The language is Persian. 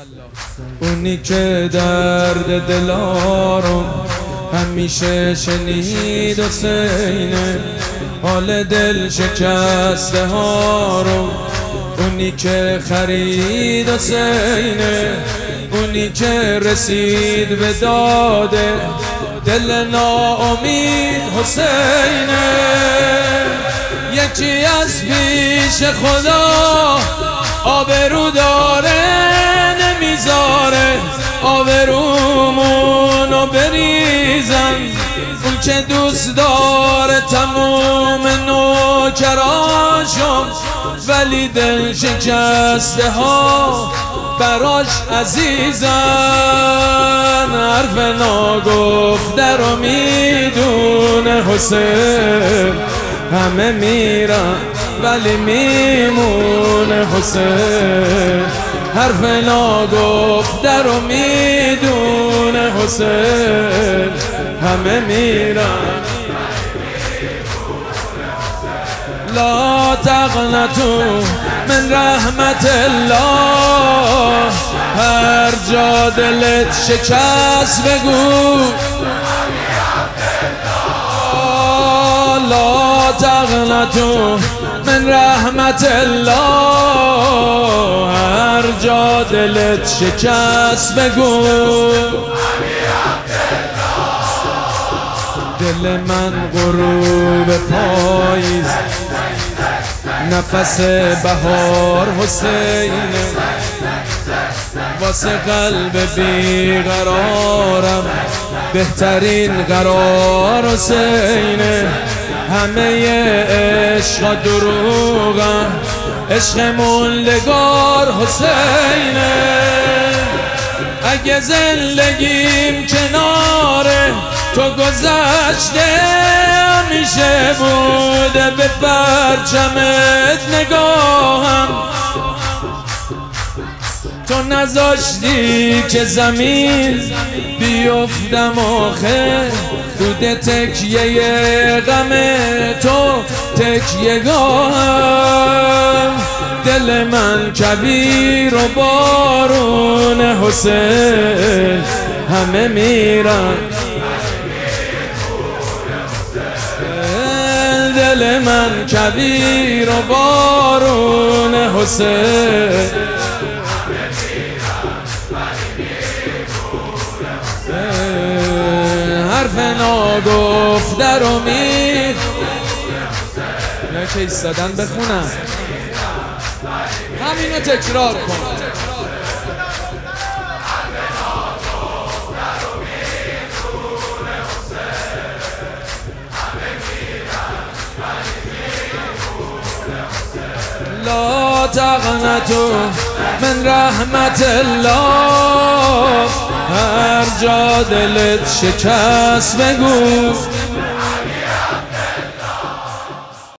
اونی که درد دلارم همیشه شنید حسینه، حال دل شکسته ها رو اونی که خرید حسینه، اونی که رسید به داده دل ناامید حسینه. یکی از پیش خدا آبرو داره نمیذاره آبرومونو بریزن، اون که دوست داره تموم نوکراشم ولی دل شکسته ها براش عزیزن. حرف ناگفته رو میدونه حسین، همه میرن ولی میمونه حسین. حرف ناگفته رو میدونه حسین، همه میرن. لا تقنطوا من رحمت الله، هر جا دلت شکست بگو لا تقنطوا من رحمت الله، هر جا دلت شکست بگو دل من غروب پاییز نفس بهار حسینه، واسه قلب بیقرارم بهترین قرار حسینه. همه عشقا دروغن عشق موندگار حسینه. اگه زندگیم کناره تو گذشته همیشه بوده به پرچمت نگاهم، تو نذاشتی که زمین بیفتم آخه بود تکیه غم تو تکیه گاهم. دل من کبیر و بارون حسین، همه میرن دل من کبیر و بارون حسین، حرف ناگفته رو میدونه. اینا که ایستادن بخونن همینو تکرار کن. لا تقنطوا من رحمت الله، هر جا دلت شکست بگو